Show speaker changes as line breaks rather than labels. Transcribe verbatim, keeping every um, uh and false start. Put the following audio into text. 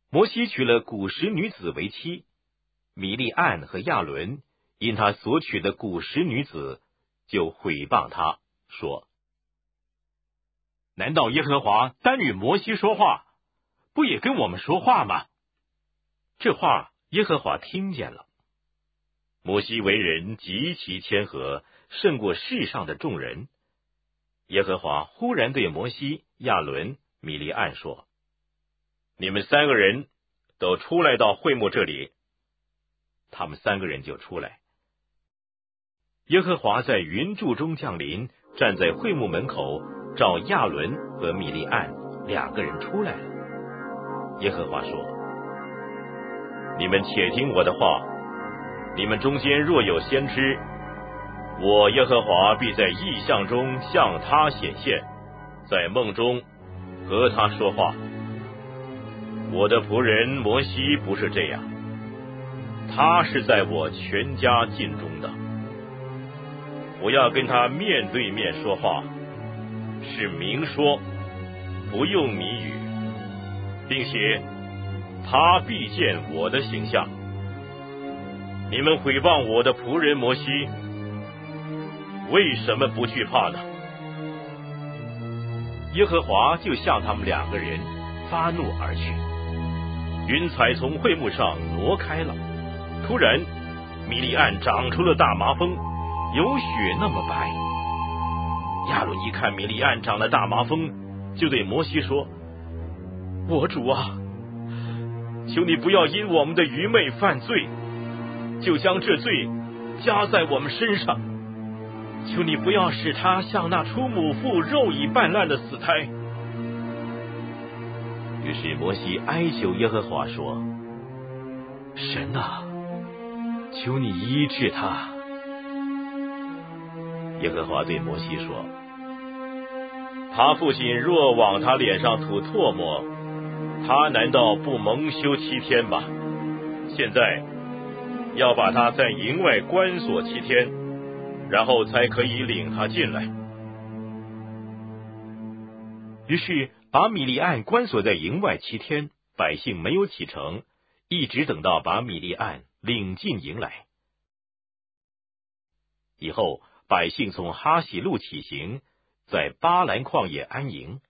摩西娶了古时女子为妻，米利暗和亚伦因他所娶的古时女子，就毁谤他，说：难道耶和华单与摩西说话，不也跟我们说话吗？这话耶和华听见了。摩西为人极其谦和，胜过世上的众人。耶和华忽然对摩西、亚伦、米利暗说：你们三个人都出来到会幕这里。他们三个人就出来。耶和华在云柱中降临，站在会幕门口，召亚伦和米利暗两个人出来了。耶和华说：你们且听我的话，你们中间若有先知，我耶和华必在异象中向他显现，在梦中和他说话。我的仆人摩西不是这样，他是在我全家尽中的。我要跟他面对面说话，是明说，不用谜语，并且他必见我的形象。你们毁谤我的仆人摩西，为什么不惧怕呢？耶和华就向他们两个人发怒而去。云彩从会幕上挪开了，突然米利暗长出了大麻风，有血那么白。亚伦一看米利暗长了大麻风，就对摩西说：我主啊，求你不要因我们的愚昧犯罪，就将这罪加在我们身上。求你不要使他像那出母腹肉已半烂的死胎。于是摩西哀求耶和华说：神啊，求你医治他。耶和华对摩西说：他父亲若往他脸上吐唾沫，他难道不蒙羞七天吧？现在要把他在营外关锁七天，然后才可以领他进来。于是把米利暗关锁在营外七天，百姓没有启程，一直等到把米利暗领进营来。以后百姓从哈喜路起行，在巴兰旷野安营。